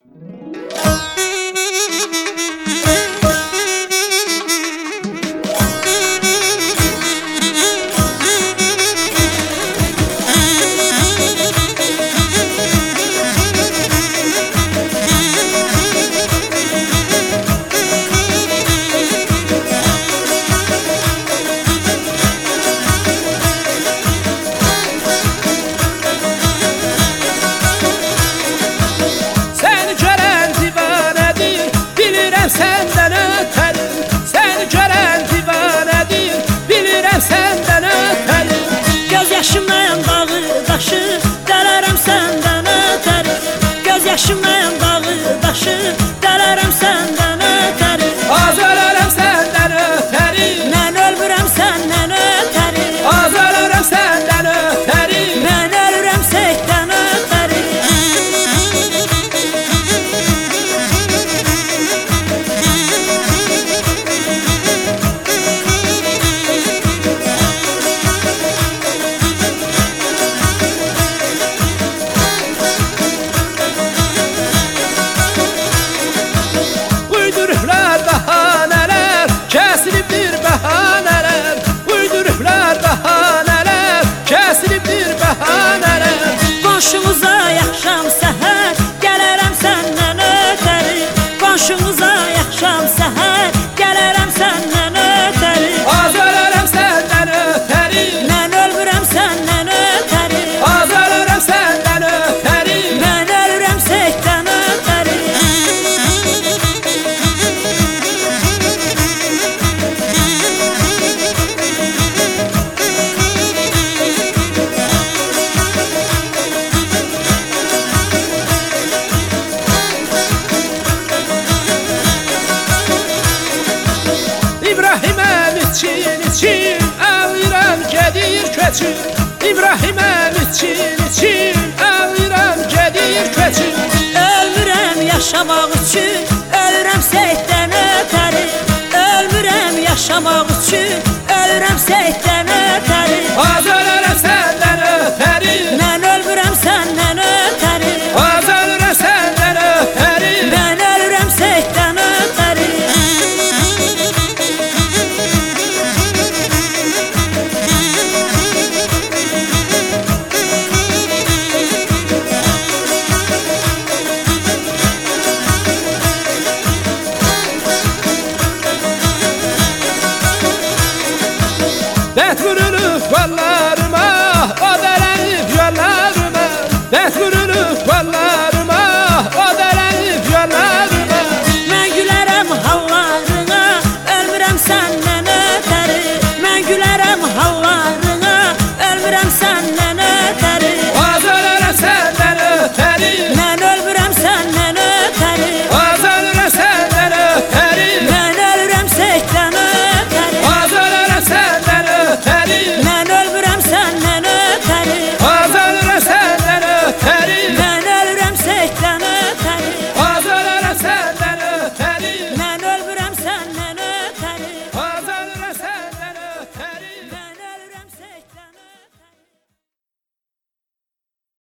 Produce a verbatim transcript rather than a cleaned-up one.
Səndən ötəri, səni görən divanədir, bilirəm səndən ötəri. Göz yaşımdan bağı daşı, dələrəm səndən ötəri. Göz yaşımdan bağı daşı, dələrəm səndən ötəri. Az ölürəm səndən ötəri, mən ölmürəm səndən ötəri. Az ölürəm səndən ötəri, mən ölürəm səkdən ötəri. Uydururlar bahaneler, kesilibdir bahaneler. Uydururlar bahaneler, kesilibdir bahaneler. Qonşumuza yaxşam səhər, gələrəm səndən ötəri. Qonşumuza yaxşam səhər, gələrəm səndən ötəri. Az ölürəm səndən ötəri, mən ölmürəm səndən ötəri. az ölürəm səndən ötəri, mən ölürəm səkdən ötəri. İbrahiməm için için ağlayıram gedir köçür. İbrahiməm için için ağlayıram gedir köçür. Ölmürəm yaşamaq üçün, ölürəm səkdən ötəri. Ölmürəm yaşamaq üçün, ölürəm səkdən ötəri.